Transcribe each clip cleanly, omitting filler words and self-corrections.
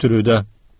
күтүлүүдө.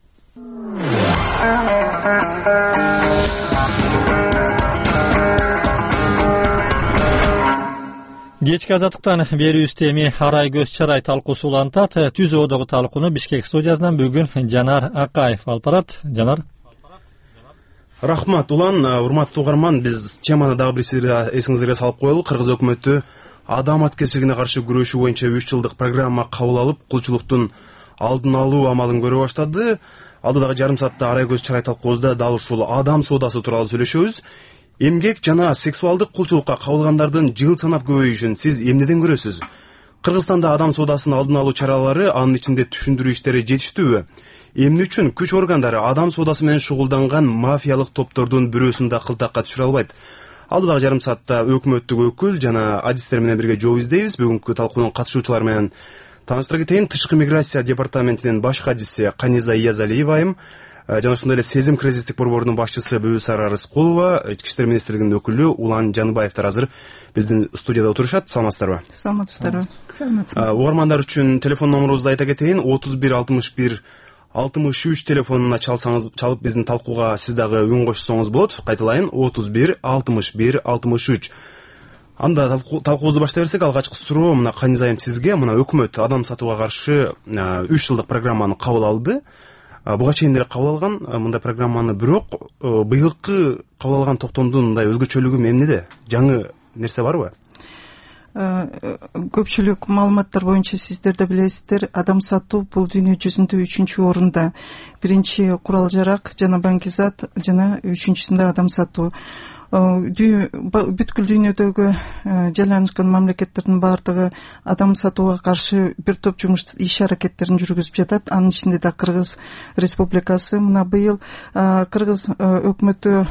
Кечки азаттыктан берүүбүз эми арай көз чарай талкуусу улантат. Түз одогу талкууну Бишкек студиясынан бүгүн Жанар Акаев алып барат. Жанар. Рахмат улан, урматтуу угарман, биз теманы дагы бир эсиңиздерге салып коелу. Кыргыз өкмөтү адам аткерчилигине каршы күрөшүү боюнча 3 жылдык программа кабыл алып, кулчулуктун алдын алуу амалын көрө баштады. Алдыдагы жарым саатта арай көз чарай талкуубузда дал ушул адам соодасы тууралуу сүйлөшөбүз. Эмгек жана сексуалдык кулчулукка кабылгандардын жыл санап көбөйүшүн сиз эмнеден көрөсүз? Кыргызстанда адам соодасынын алдын алуу чаралары, анын ичинде түшүндүрүү иштери жетиштүүбү? Эмне үчүн күч органдары адам соодасы менен шугулданган мафиялык топтордун бирөөсүн да кылтакка түшүрө албайт? Алдыдагы жарым саатта өкмөттүк өкүл жана адистер менен бирге жооп издейбиз. Бүгүнкү талкуунун катышуучулары менен тааныштыра кетейин. Тышкы миграция департаментинин баш кадиси Каниза Иязалиева айым, жана ошондой эле Сезим кризистик борборунун башчысы Бүбүсара Рыскулова, Ички иштер министрлигинин өкүлү Улан Жаныбаевдер азыр биздин студияда отурушат. Саламатсыздарбы? Саламатсыздарбы. Угармандар үчүн телефон номерубузду айта кетейин. 31 61 63 телефонуна чалып биздин талкууга сиз дагы үн кошсоңуз болот. Кайталайын, 31 61 63. Анда талкуубузду баштай берсек, алгачкы суроо мына Каниза айым сизге. Мына өкмөт адам сатууга каршы 3 жылдык программаны кабыл алды. Буга чейин деле кабыл алган мындай программаны, бирок быйылкы кабыл алган токтомдун мындай өзгөчөлүгү эмнеде? Жаңы нерсе барбы? Көпчүлүк маалыматтар боюнча сиздер да билесиздер, адам сатуу бул дүйнө жүзүндө 3-чү орунда. Биринчи курал жарак жана баңгизат, жана 3-чүсүндө адам сатуу. Бүткүл дүйнөдөгү жайланышкан мамлекеттердин баардыгы адам сатууга каршы бир топ жумуш иш аракеттерин жүргүзүп жатат. Анын ичинде да Кыргыз Республикасы. Мына быйыл Кыргыз өкмөтү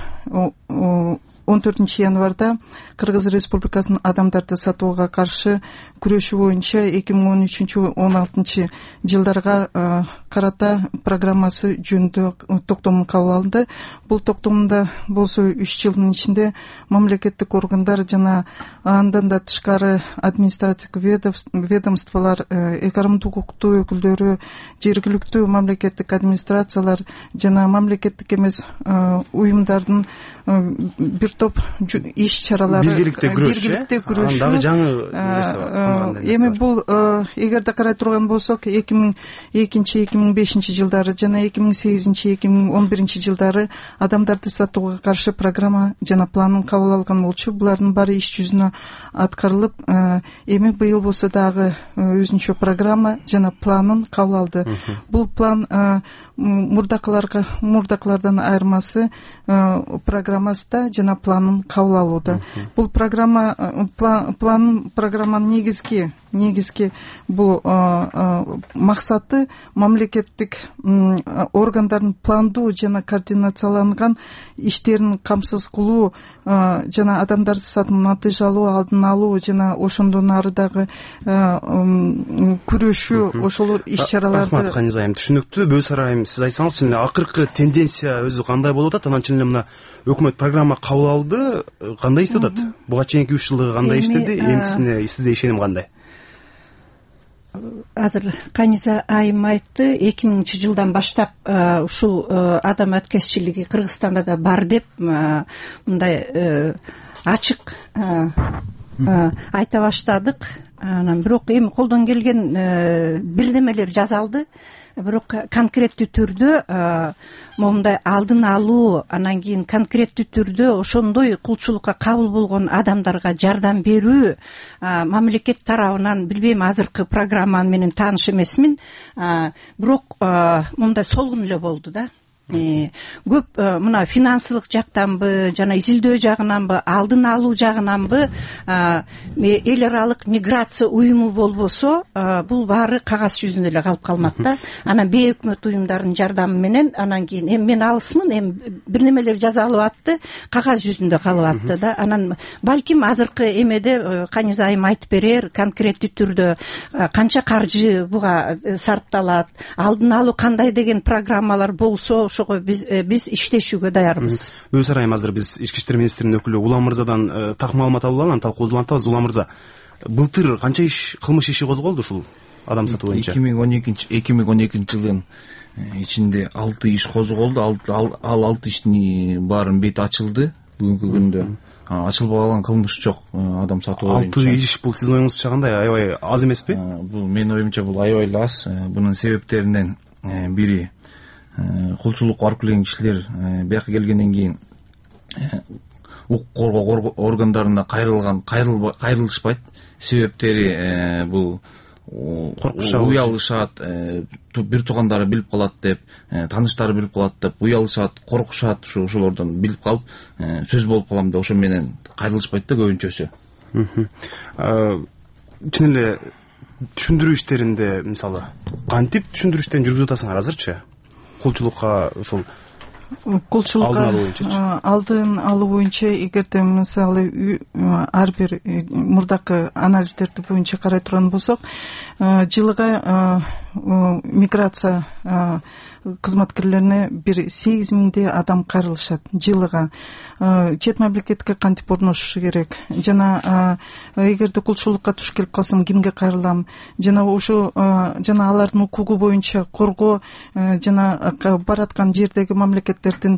14 январда Кыргыз Республикасынын адамдарды сатууга каршы күрөшүү боюнча 2013-16 жылдарга карата программасы жөнүндө токтом кабыл алынды. Бул токтомдо болсо 3 жылдын ичинде мамлекеттик органдар жана андан да тышкары административдик ведомстволор, экономдук укуктуу өкүлдөрү, жергиликтүү мамлекеттик администрациялар жана мамлекеттик эмес уюмдардын бир топ иш чаралары биргеликте күрөшүү. Дагы жаңы нерсе бар. Эми бул эгерде карай турган болсок, 2002-2005 жылдары жана 2008-2011 жылдары адамдарды сатууга каршы программа жана планын кабыл алган болчу. Булардын баары иш жүзүнө аткарылып, эми быйыл болсо дагы өзүнчө программа жана планын кабыл алды. Бул план мурдакылардан айырмасы программасында жана планын кабыл алууда. Бул программанын негизги бул максаты мамлекеттик органдардын пландуу жана координацияланган иштерин камсыз кылуу жана адамдарды сатууну натыйжалуу алдын алуу жана ошондон ары дагы күрөшүү, ошол иш чараларды. Рахмат Каниза айым, түшүнүктүү. Бүбүсара айым, сиз айтсаңыз, акыркы тенденция өзү кандай болуп атат? Анан чын эле мына өкмөт программа кабыл алды, кандай иштеп атат? Буга чейинки 3 жылдыгы кандай иштеди? Эмкисине сизде ишеним кандай? Азыр Каниза айым айтты, 2000 жылдан баштап ушул адам аткерчилиги Кыргызстанда да бар деп мындай ачык айта баштадык. Анан бирок эми колдон келген бирдемелер жасалды. Бирок конкреттүү түрдө момундай алдын алуу, анан кийин конкреттүү түрдө ошондой кулчулукка кабыл болгон адамдарга жардам берүү мамлекет тарабынан, билбейм, азыркы программа менен тааныш эмесмин, бирок момундай солгун эле болду да. Көп мына финансылык жактанбы жана изилдөө жагынанбы, алдын алуу жагынанбы, эл аралык миграция уюму болбосо бул баары кагаз жүзүндө эле калып калмак да. Анан бейөкмөт уюмдардын жардамы менен, анан кийин эми мен алысмын, эми бир немелер жазалып атты, кагаз жүзүндө калып атты да. Анан балким азыркы эмеде Каниза айым айтып берер, конкреттүү түрдө канча каржы буга сарпталат, алдын алуу кандай деген программалар болсо биз иштешүүгө даярбыз. Бүбүсара айым, азыр биз Ички иштер министринин өкүлү Улан мырзадан так маалымат алып алалы, талкуубузду улантабыз. Улан мырза, былтыр канча кылмыш иши козголду ушул адам сатуу боюнча? 2012 жылдын ичинде 6 иш козголду. Ал 6 иштин баарын бети ачылды. Бүгүнкү күндө ачылбай калган кылмыш жок адам сатуу боюнча. 6 иш бул сиздин оюңузча кандай, аябай аз эмеспи? Бул менин оюмча бул аябай эле аз. Бунун себептеринен бири кулчулукка барып келген кишилер бияка келгенден кийин укук коргоо органдарына кайрылышпайт. Себептери бул уялышат, бир туугандары билип калат деп, тааныштары билип калат деп уялышат, коркушат, ошолордон билип калып сөз болуп калам деп ошо менен кайрылышпайт да көбүнчөсү. Чын эле түшүндүрүү иштеринде мисалы кантип түшүндүрүү иштерин жүргүзүп атасыңар азырчы? Кулчулукка ошол алдын алуу боюнча эгерде мисалы ар бир мурдакы анализдерди боюнча карай турган болсок, жылыга миграция кызматкерлерине бир 8.000 адам кайрылышат жылыга. Чет мамлекетке кантип орношушу керек, жана эгерде кулчулукка туш келип калсам кимге кайрылам, жана ошо жана алардын укугу боюнча коргоо, жана бараткан жердеги мамлекеттердин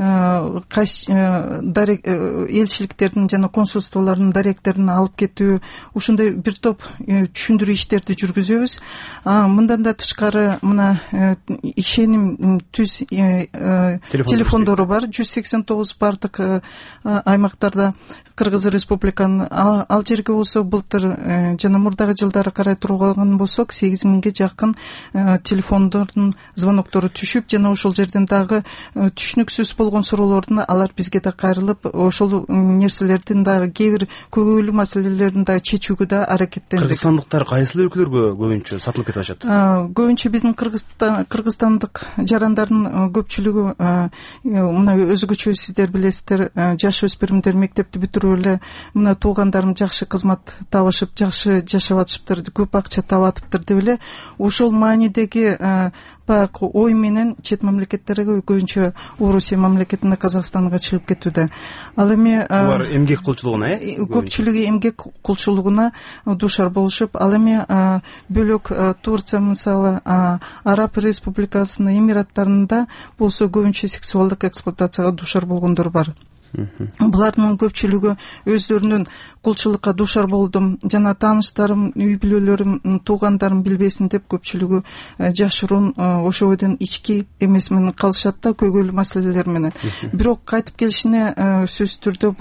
элчиликтердин жана консулстволордун даректерин алып кетүү, ушундай бир топ түшүндүрүү иштерди жүргүзөбүз. Мындан да тышкары мына ишеним түз телефондору бар, 189 бардык аймактарда Кыргыз Республиканын. Ал жерге болсо былтыр жана мурдагы жылдары карай турган болсок 8.000 жакын телефондордун звоноктору түшүп, жана ошол жерден дагы түшүнүксүз болгон суроолордун алар бизге да кайрылып, ошол нерселердин дагы кээ бир көбөйлүү маселелерин дагы чечүүгө да аракеттендик. Кыргызстандыктар кайсы өлкөлөргө көбүнчө сатылып кетип атышат? Көбүнчө биздин кыргызстандык жарандардын көпчүлүгү мына өзгөчө сиздер билесиздер, жаш өспүрүмдөр мектепти бүтүрүп эле мына туугандарым жакшы кызмат табышып, жакшы жашап атышыптыр, көп акча таап атыптыр деп эле ошол маанидеги баягы ой менен чет мамлекеттерге, көбүнчө Орусия мамлекетине, Казакстанга чыгып кетүүдө. Ал эми булар эмгек кулчулугуна, көпчүлүгү эмгек кулчулугуна дуушар болушуп, ал эми бөлөк Турция мисалы, Араб Республикасынын Эмираттарында болсо көбүнчө сексуалдык эксплуатацияга дуушар болгондор бар. Булардын көпчүлүгү өздөрүнүн кулчулукка дуушар болдум, жана тааныштарым, үй бүлөлөрүм, туугандарым билбесин деп көпчүлүгү жашыруун ошо бойдон ички эмес менен калышат да, көйгөйлүү маселелер менен. Бирок кайтып келишине сөзсүз түрдө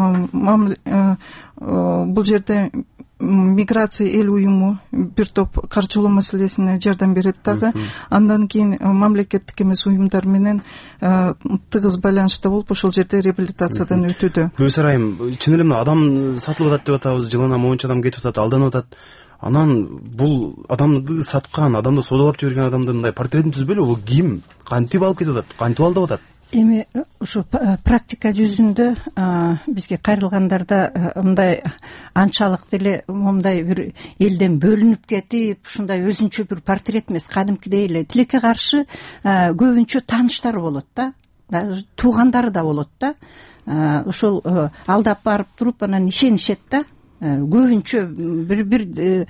бул жерде миграция эл уюму бир топ каржылоо маселесине жардам берет дагы. Андан кийин мамлекеттик эмес уюмдар менен тыгыз байланышта болуп ошол жерде реабилитациядан өтүүдө. Көз арайым, чын эле мына адам сатылып атат деп атабыз, жылына монча адам кетип атат, алданып атат. Анан бул адамды саткан, адамды соодалап жиберген адамдын мындай портретин түзбөйлү, бул ким, кантип алып кетип атат, кантип алдап атат? Эми ушу практика жүзүндө бизге кайрылгандарда мындай анчалык деле мындай бир элден бөлүнүп кетип, ушундай өзүнчө бир портрет эмес, кадимкидей эле тилекке каршы көбүнчө тааныштары болот да, туугандары да болот да. Ошол алдап барып туруп анан ишенишет да. Көбүнчө бир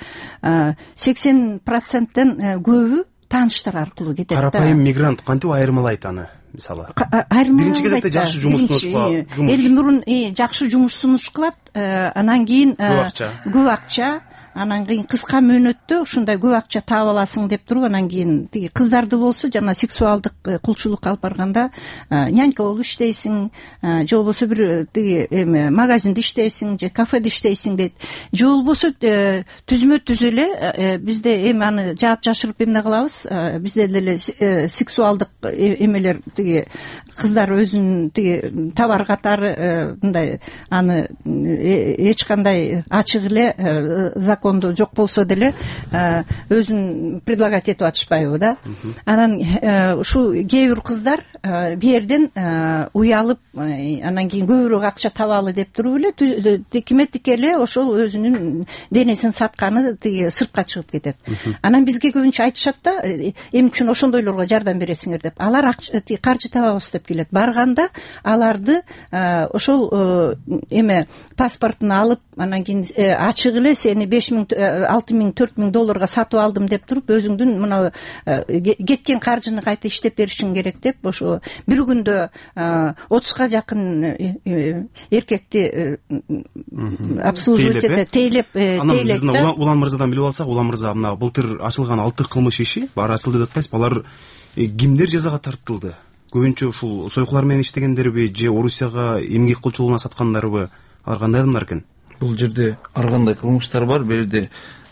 80%-тен көбү тааныштар аркылуу кетет да. Карапайым мигрант кантип айырмалайт аны? Мисалы, биринчи кезекте жакшы жумуш сунуш, элди мурун жакшы жумуш сунуш кылат, анан кийин көп акча, анан кийин кыска мөөнөттө ушундай көп акча таап аласың деп туруп, анан кийин тиги кыздарды болсо жана сексуалдык кулчулукка алып барганда нянька болуп иштейсиң, же болбосо бир тиги магазинде иштейсиң, же кафеде иштейсиң дейт. Же болбосо түзмө түз эле бизде эми аны жаап жашырып эмне кылабыз, бизде деле сексуалдык эмелер тиги кыздар өзүнүн тиги товар катары мындай аны эч кандай ачык эле закондо жок болсо деле өзүн предлагать этип атышпайбы да. Анан ушу кээ бир кыздар жерден уялып анан кийин көбүрөөк акча табалы деп туруп эле киметтики эле ошол өзүнүн денесин сатканы тиги сыртка чыгып кетет. Анан бизге көбүнчө айтышат да, эмне үчүн ошондойлорго жардам бересиңер деп. Алар каржы табабыз деп келет. Барганда аларды ошол паспортун алып, анан кийин ачык эле сени $5,000-6,000-4,000 сатып алдым деп туруп, өзүңдүн мына кеткен каржыны кайта иштеп беришиң керек деп, ошо бир күндө 30га жакын эркекти обслуживать этет, тейлеп. Анан биз Улан мырзадан билип алсак, Улан мырза мына былтыр ачылган 6 кылмыш иши баары ачылды деп атпайсызбы? Алар кимдер жазага тартылды? Көбүнчө ушул сойкулар менен иштегендерби же Орусияга эмгек кылчылыгына саткандарбы? Алар кандай адамдар экен? Бул жерде ар кандай кылмыштар бар. Бул жерде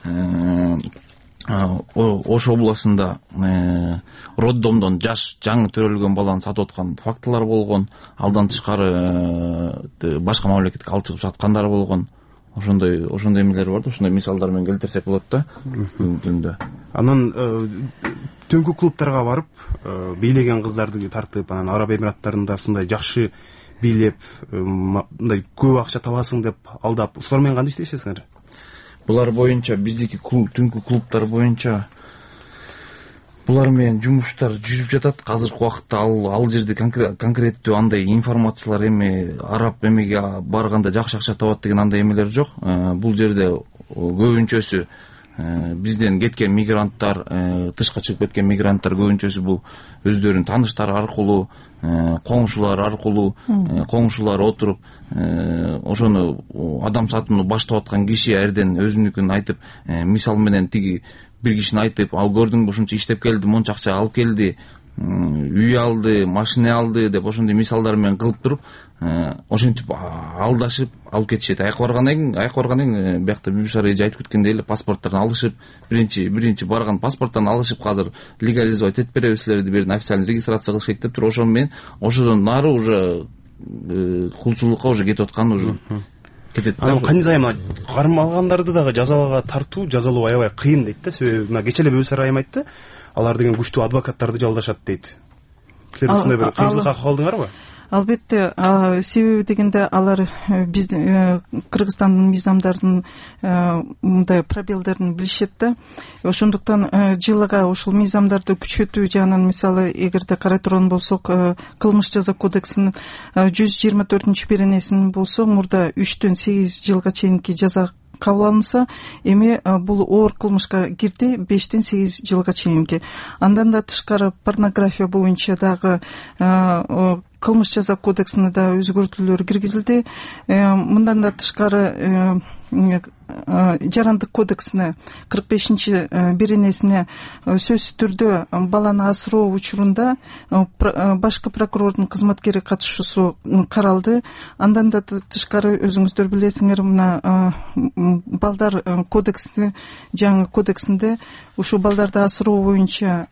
Ош областында роддомдон жаңы төрөлгөн баланы сатып аткан фактылар болгон, алдан тышкары башка мамлекетке алып чыгып саткандар болгон. Ошондой эмелер бар да, ошондой мисалдар менен келтирсек болот да. Бүгүндө. Анан түнкү клубтарга барып, бийлеген кыздарды тартып, анан Араб Эмираттарында ушундай жакшы бийлеп, мындай көп акча табасың деп алдап, ушулар менен кандай иштешесиңер? Булар боюнча биздики түнкү клубтар боюнча булар менен жумуштар жүрүп жатат. Азыркы убакытта ал жерде конкреттүү андай информациялар араб эмеге барганда жакшы акча табат деген андай эмелер жок. Бул жерде көбүнчөсү бизден кеткен мигранттар, тышка чыгып кеткен мигранттар көбүнчөсү бул өздөрүнүн тааныштары аркылуу, коңшулар аркылуу, коңшулар отуруп, ошону адам сатууну баштап аткан киши эрден өзүнүкүн айтып, мисал менен тиги бир кишини айтып, ал көрдүңбү ушунча иштеп келди, монча акча алып келди, үй алды, машина алды деп ошондой мисалдар менен кылып туруп, ошентип алдашып алып кетишет. Аяк баргандан кийин биякта Бибишара эже айтып кеткендей эле паспорттарын алышып, биринчи барган паспорттарын алышып, азыр легализовать этип беребиз силерди, бир официальный регистрация кылыш керек деп туруп, ошон менен ошодон нары уже кулчулукка уже кетип аткан уже кетет. Анан кандайсай мына кармалгандарды дагы жазалоо аябай кыйын дейт да. Себеби мына кече эле Бибишара айым айтты, алар деген күчтүү адвокаттарды жалдашат дейт. Силер ушундай бир кыйынчылыкка калдыңарбы? Албетте, себеби дегенде алар биздин Кыргызстандын мыйзамдардын мындай пробелдерин билишет да. Ошондуктан жылга ушул мыйзамдарды күчөтүү жагынан, мисалы, эгерде карай турган болсок, кылмыш жаза кодексинин 124-беренесин болсо, мурда 3-төн 8 жылга чейинки жаза кабыл алынса, эми бул оор кылмышка кирди 5-тен 8 жылга чейинки. Андан да тышкары порнография боюнча дагы кылмыш жаза кодексине да өзгөртүүлөр киргизилди. Мындан да тышкары жарандык кодексине 45-беренесине сөзсүз түрдө баланы асыроо учурунда башкы прокурордун кызматкери катышуусу каралды. Андан да тышкары өзүңүздөр билесиңер, мына балдар кодекси, жаңы кодексинде ушул балдарды асыроо боюнча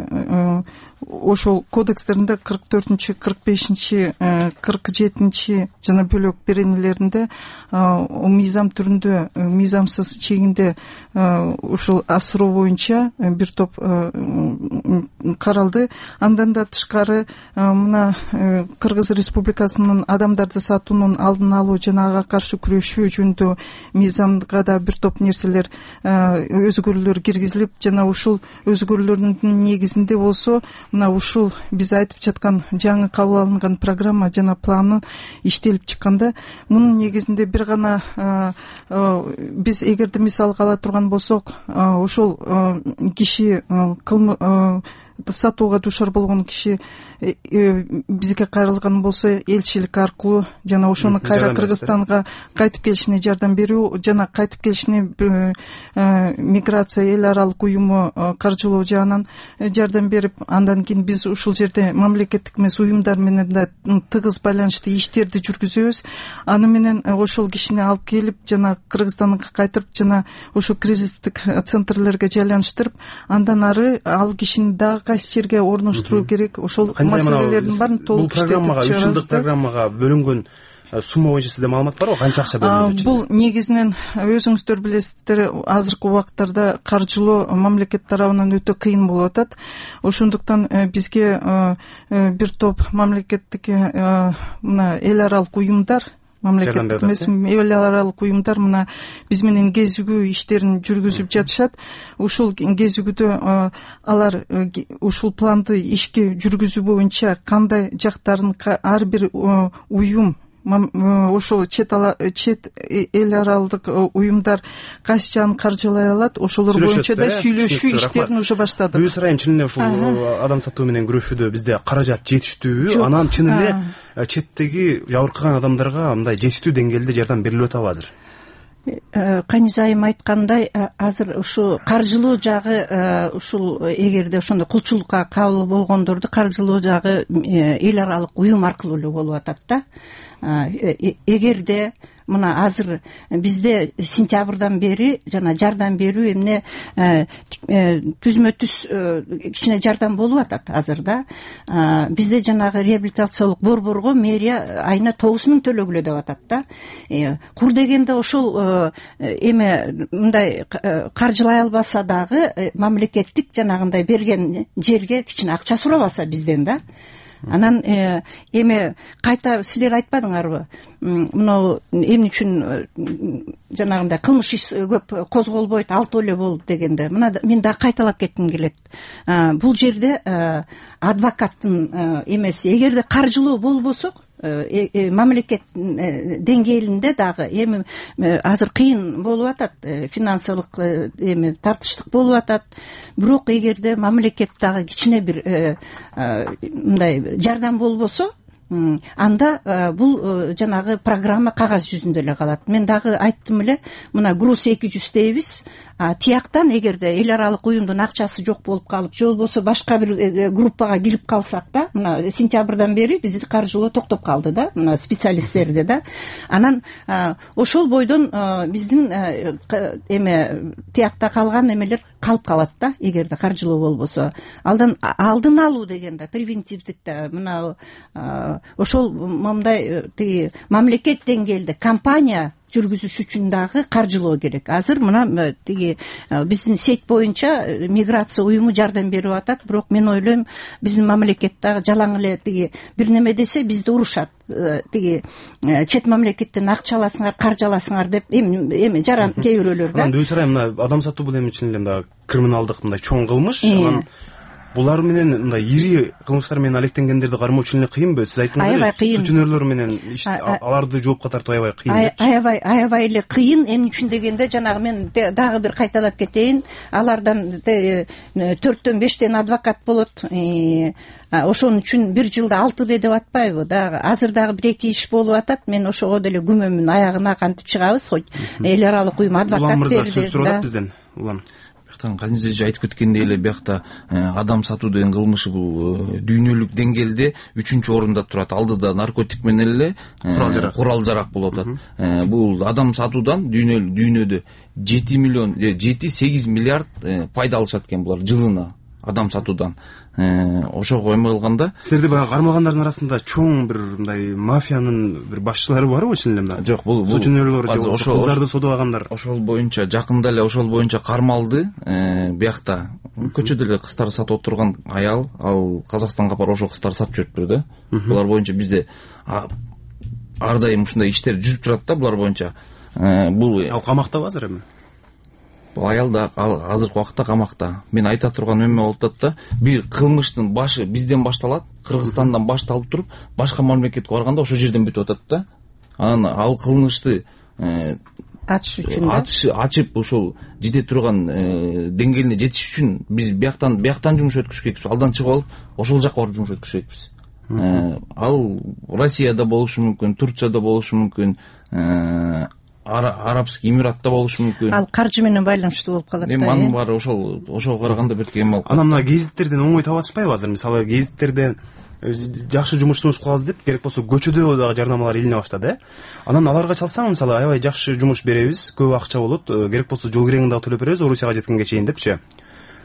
ошол кодекстеринде 44-чү, 45-чи, 47-чи жана бөлөк беренелеринде мыйзам түрүндө, мыйзамсыз чегинде ушул асыроо боюнча бир топ каралды. Андан да тышкары мына Кыргыз Республикасынын адамдарды сатуунун алдын алуу жана ага каршы күрөшүү жөнүндө мыйзамга да бир топ нерселер, өзгөрүүлөр киргизилип, жана ушул өзгөрүүлөрдүн негизинде болсо, мына ушул биз айтып жаткан жаңы кабыл алынган программа жана планы иштелип чыкканда, мунун негизинде бир гана биз эгерде мисал ала турган болсок, ошол киши сатууга душар болгон киши бизге кайрылган болсо, элчилик аркылуу жана ошону кайра Кыргызстанга кайтып келишине жардам берүү жана кайтып келишине миграция эл аралык уюму каржылоо жагынан жардам берип, андан кийин биз ушул жерде мамлекеттик эмес уюмдар менен да тыгыз байланыштуу иштерди жүргүзөбүз. Аны менен ошол кишини алып келип жана Кыргызстанга кайтырып жана ошо кризистик центрлерге жайланыштырып, андан ары ал кишини дагы кайсы жерге орноштуруу керек, ошол маселелердин баарын толук иштетип чыгарабыз. Бул программага 3 жылдык программага бөлүнгөн сумма боюнча сизде маалымат барбы? Канча акча бөлүндү? Бул негизинен өзүңүздөр билесиздер, азыркы убактарда каржылоо мамлекет тарабынан өтө кыйын болуп атат. Ошондуктан бизге бир топ мамлекеттик мына эл аралык уюмдар, мамлекеттик эмес эл аралык уюмдар мына биз менен кезигүү иштерин жүргүзүп жатышат. Ушул кезигүүдө алар ушул планды ишке жүргүзүү боюнча кандай жактарын ар бир уюм, ошол чет эл аралык уюмдар кайсы жагын каржылай алат, ошолор боюнча да сүйлөшүү иштерин уже баштадык. Бул сурайым, чын эле ушул адам сатуу менен күрөшүүдө бизде каражат жетиштүүбү? Анан чын эле четтеги жабыркаган адамдарга мындай жетиштүү деңгээлде жардам берилип атабы азыр? Каниза айым айткандай, азыр ушу каржылоо жагы ушул эгерде ошондой кулчулукка кабыл болгондорду каржылоо жагы эл аралык уюм аркылуу эле болуп атат да. Эгерде мына азыр бизде сентябрдан бери жана жардам берүү эмне түзмө түз кичине жардам болуп атат азыр да. Бизде жанагы реабилитациялык борборго мэрия айына 9.000 төлөгүлө деп атат да. Кур дегенде ошол эме мындай каржылай албаса дагы мамлекеттик жанагындай берген жерге кичине акча сурабаса бизден да. Анан эме кайта силер айтпадыңарбы, мына эмне үчүн жанагындай кылмыш иш көп козголбойт, алтоо эле болду дегенде, мына мен да кайталап кетким келет. Бул жерде адвокаттын эмеси, эгерде каржылоо болбосо мамлекет деңгээлинде дагы эми азыр кыйын болуп атат, финансылык эми тартыштык болуп атат. Бирок эгерде мамлекет дагы кичине бир мындай жардам болбосо, анда бул жанагы программа кагаз жүзүндө эле калат. Мен дагы айттым эле, мына груз 200 дейбиз. Тияктан эгерде эл аралык уюмдун акчасы жок болуп калып, же болбосо башка бир группага кирип калсак да, мына сентябрдан бери бизди каржылоо токтоп калды да, мына специалисттерди да. Анан ошол бойдон биздин эме тиякта калган эмелер калып калат да, эгерде каржылоо болбосо. Алдын алуу дегенде превентивдик да, мына ошол мындай тиги мамлекет деңгээлде кампания жүргүзүш үчүн дагы каржылоо керек. Азыр мына тиги биздин сеть боюнча миграция уюму жардам берип атат, бирок мен ойлойм биздин мамлекет дагы жалаң эле тиги бир неме десе бизди урушат. Тиги чет мамлекеттен акча аласыңар, каржы аласыңар деп эми жаран кээ бирөөлөр да. Анан өзүрайым мына адам сатуу бул эми чын эле мындай криминалдык мындай чоң кылмыш. Анан булар менен мындай ири кылмыштар менен алектенгендерди кармоо үчүн эле кыйынбы? Сиз айттыңыз, сутенерлөр менен аларды жоопко тартуу аябай кыйын. Аябай эле кыйын. Эмне үчүн дегенде жанагы мен дагы бир кайталап кетейин. Алардан 4-төн 5тен адвокат болот. Ошон үчүн бир жылда 6 деп атпайбы? Дагы азыр дагы 1-2 иш болуп атат. Мен ошого деле күмөмүн аягына кантип чыгабыз, хоть эл аралык уюм адвокат берди. Улам мырза сөз сурап атат бизден. Улам Канизеже айтып кеткендей эле биякта адам сатуу деген кылмышы бул дүйнөлүк деңгээлде 3-орунда турат. Алдыда наркотик менен эле курал жарак болуп атат. Бул адам сатуудан дүйнөдө 7-8 миллиард пайда алышат экен булар жылына адам сатуудан. Ошого эме кылганда силерде баягы кармалгандардын арасында чоң бир мындай мафиянын бир башчылары барбы чын эле мындай? Жок, бул сутенерлөр же кыздарды соодалагандар. Ошол боюнча жакында эле ошол боюнча кармалды. Биякта көчөдө эле кыздар сатып отурган аял, ал Казакстанга барып ошол кыздарды сатып жүрүптүр да. Булар боюнча бизде ар дайым ушундай иштер жүзүп турат да, булар боюнча. Бул камактабы азыр эми? Бул аял да азыркы убакытта камакта. Мен айта турган эме болуп атат да, бир кылмыштын башы бизден башталат, Кыргызстандан башталып туруп, башка мамлекетке барганда ошол жерден бүтүп атат да. Анан ал кылмышты ачыш үчүн ачып ошол жете турган деңгээлине жетиш үчүн биз бияктан жумуш өткүзүш керекпиз. Алдан чыгып алып, ошол жака барып жумуш өткүзүш керекпиз. Ал Россияда болушу мүмкүн, Турцияда болушу мүмкүн, Арабский Эмиратта болушу мүмкүн. Ал каржы менен байланыштуу болуп калат да. Эми анын баары ошого караганда бир эме болуп. Анан мына гезиттерден оңой таап атышпайбы азыр? Мисалы гезиттерден жакшы жумуш кылабыз деп, керек болсо көчөдө дагы жарнамалар илине баштады. Анан аларга чалсаң, мисалы аябай жакшы жумуш беребиз, көп акча болот, керек болсо жол киреңин дагы төлөп беребиз, Орусияга жеткенге чейин депчи.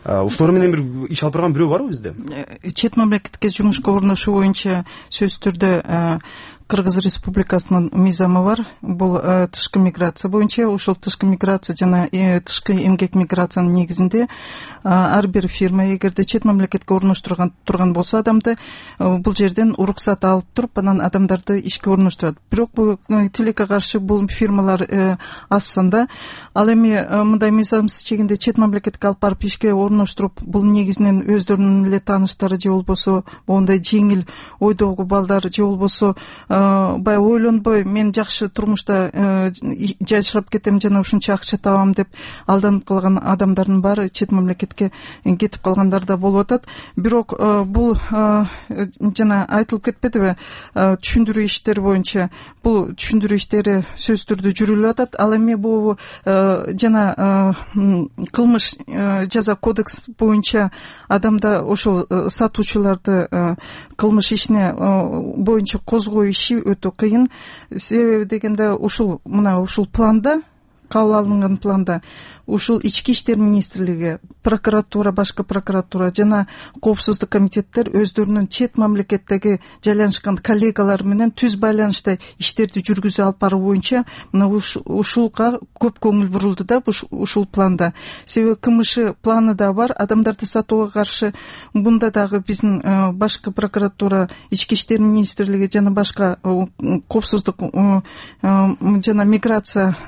Ушулар менен бир иш алып барган бирөө барбы бизде? Чет мамлекетке жумушка орношуу боюнча сөзсүз түрдө Кыргыз Республикасынын мыйзамы бар. Бул тышкы миграция боюнча. Ушул тышкы миграция жана тышкы эмгек миграциянын негизинде ар бир фирма эгерде чет мамлекетке орноштурган болсо адамды, бул жерден уруксат алып туруп, анан адамдарды ишке орноштурат. Бирок бул тилекке каршы бул фирмалар аз санда. Ал эми мындай мыйзамсыз чегинде чет мамлекетке алып барып ишке орноштуруп, бул негизинен өздөрүнүн эле тааныштары же болбосо моундай жеңил ойдогу балдар же болбосо баягы ойлонбой мен жакшы турмушта жашап кетем жана ушунча акча табам деп алданып калган адамдардын баары чет мамлекетке кетип калгандар да болуп атат. Бирок бул жана айтылып кетпедиби, түшүндүрүү иштери боюнча бул түшүндүрүү иштери сөзсүз түрдө жүрүлүп атат. Ал эми бул жана кылмыш жаза кодекс боюнча адамда ошол сатуучуларды кылмыш ишине боюнча козгоо иши өтө кыйын. Себеби дегенде ушул планда, кабыл алынган планда ушул ички иштер министрлиги, прокуратура, башкы прокуратура жана коопсуздук комитеттер өздөрүнүн чет мамлекеттеги жайланышкан коллегалары менен түз байланышта иштерди жүргүзүп алып баруу боюнча ушулга көп көңүл бурулду да ушул планда. Себеби КМШ планы да бар, адамдарды сатууга каршы. Бунда дагы биздин башкы прокуратура, ички иштер министрлиги жана башка коопсуздук жана миграция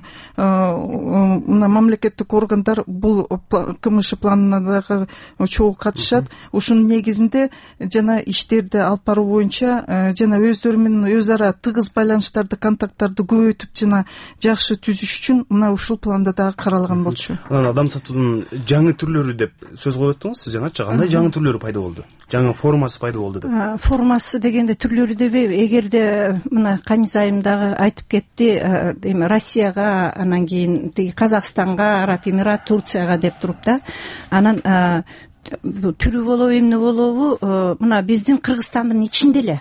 мамлекеттик органдар бул КМШ планына дагы чогуу катышат. Ушунун негизинде жана иштерди алып баруу боюнча жана өздөрү менен өз ара тыгыз байланыштарды, контакттарды көбөйтүп жана жакшы түзүш үчүн мына ушул планда дагы каралган болчу. Анан адам сатуунун жаңы түрлөрү деп сөз кылып өттүңүз сиз жаначы. Кандай жаңы түрлөрү пайда болду? Жаңы формасы пайда болду деп. Формасы дегенде түрлөрү деп эгерде мына Каниза айым дагы айтып кетти, эми Россияга, анан кийин тиги Казакстанга, Араб Эмират, Турцияга деп туруп да. Анан түрү болобу, эмне болобу, мына биздин Кыргызстандын ичинде эле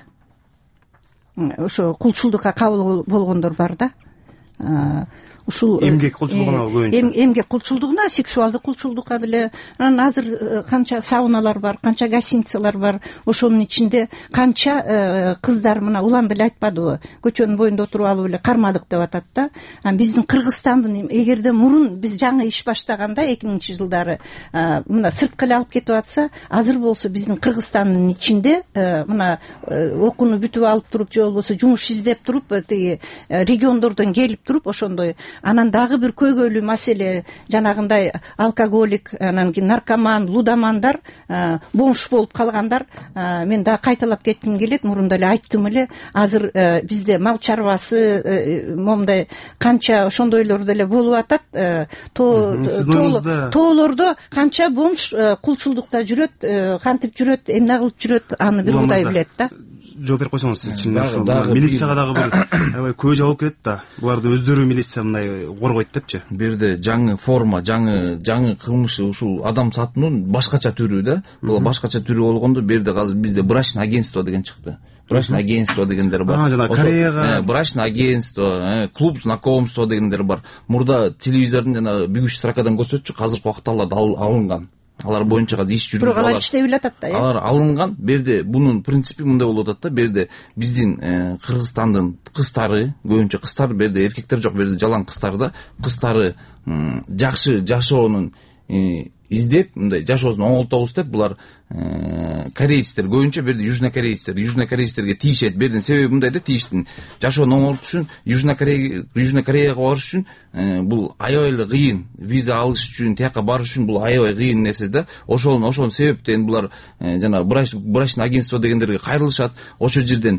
ошо кулчулдукка кабыл болгондор бар да. Ушул эмгек кулчулдугуна көбүнчө. Эмгек кулчулдугуна, сексуалдык кулчулдукка деле. Анан азыр канча сауналар бар, канча гостиницалар бар. Ошонун ичинде канча кыздар мына улан деле айтпадыбы, көчөнүн боюнда отуруп алып эле кармадык деп атат да. Биздин Кыргызстандын эгерде мурун биз жаңы иш баштаганда 2000-жылдары мына сырткы эле алып кетип атса, азыр болсо биздин Кыргызстандын ичинде мына окууну бүтүп алып туруп же болбосо жумуш издеп туруп, тиги региондордон келип туруп ошондой. Анан дагы бир көйгөйлүү маселе жанагындай алкоголик, анан кийин наркоман, лудомандар, бомж болуп калгандар. Мен дагы кайталап кетким келет, мурунда эле айттым эле. Азыр бизде мал чарбасы момундай канча ошондойлор деле болуп атат. Тоолордо канча бомж кулчулдукта жүрөт, кантип жүрөт, эмне кылып жүрөт, аны бир Кудай билет да. Жооп берип койсоңуз сиз чынында милицияга дагы бир көз алып келет да. Буларды өздөрү милиция мындай коргойт депчи. Бирде жаңы форма, жаңы кылмыш, ушул адам сатуунун башкача түрү да. Бул башкача түрү болгондо бирде азыр бизде брачный агентство деген чыкты. Брачный агентство дегендер бар. Жана Кореяга брачный агентство, клуб знакомства дегендер бар. Мурда телевизордун жана бүгүч строкадан көрсөтчү, азыркы убакталарда алынган. Алар боюнча иш жүрүп бирок алар иштей билет атат да. Алар алынган. Берде бунун принципи мындай болуп атат да. Берде биздин Кыргызстандын кыздары, көбүнчө кыздар, берде эркектер жок, берде жалаң кыздар да. Кыздары жакшы жашоонун издеп, мындай жашоосун оңолтобуз деп булар корейцтер, көбүнчө берде южно корейцтерге тийишет. Бердин себеби мындай да, тийиштин жашоону оңолтуш үчүн южно Кореяга барыш үчүн бул аябай эле кыйын, виза алыш үчүн, тияка барыш үчүн бул аябай кыйын нерсе да. Ошол себептен булар жана брачный агентство дегендерге кайрылышат. Ошол жерден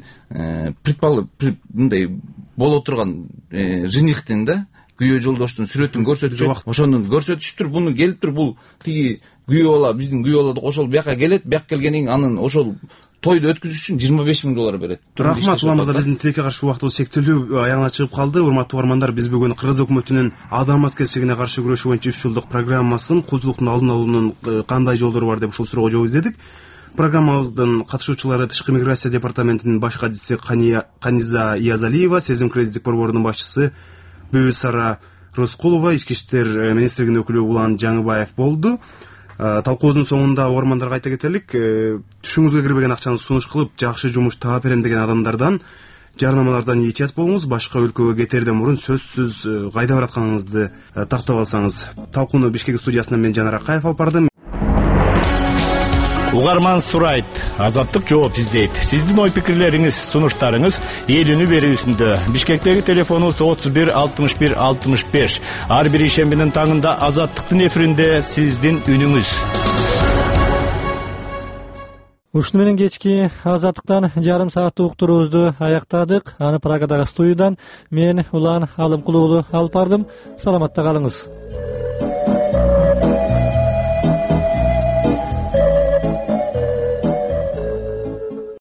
мындай боло турган женихтин да, күйөө жолдоштун сүрөтүн көрсөтүшөт. Ошону көрсөтүшүптүр, буну келиптир, бул тиги күйөө бала, биздин күйөө бала ошол бияка келет, бияка келгенден кийин анын ошол тойду өткүзүш үчүн 25 000 доллар берет. Рахмат уламызда, биздин тилекке каршы убактыбыз сектелүү аягына чыгып калды. Урматтуу угармандар, биз бүгүн Кыргыз өкмөтүнүн адам аткезчилигине каршы күрөшүү боюнча 3 жылдык программасын, кулчулуктун алдын алуунун кандай жолдору бар деп ушул суроого жооп издедик. Программабыздын катышуучулары Тышкы миграция департаментинин баш катчысы Каниза Иязалиева, Сезим кризистик борборунун башчысы Бөөсара Рыскулова, ички иштер министрлигинин өкүлү Улан Жаңыбаев болду. талкуубуздун соңунда угармандарга айта кетелик, түшүңүзгө кирбеген акчаны сунуш кылып жакшы жумуш таап берем деген адамдардан, жарнамалардан этият болуңуз. Башка өлкөгө кетерден мурун сөзсүз кайда баратканыңызды тактап алсаңыз. Талкууну Бишкек студиясынан мен Жанар Акаев алып бардым. Угарман сурайт, Азаттык жооп издейт. Сиздин ой пикирлериңиз, сунуштарыңыз эл үнү берүүсүндө. Бишкектеги телефонубуз 31 61 65. Ар бир ишембинин таңында Азаттыктын эфиринде сиздин үнүңүз. Ушуну менен кечки Азаттыктан жарым сааттык уктуруубузду аяктадык. Аны Прагадагы студиядан мен Улан Алымкулуулу алып бардым. Саламатта калыңыз.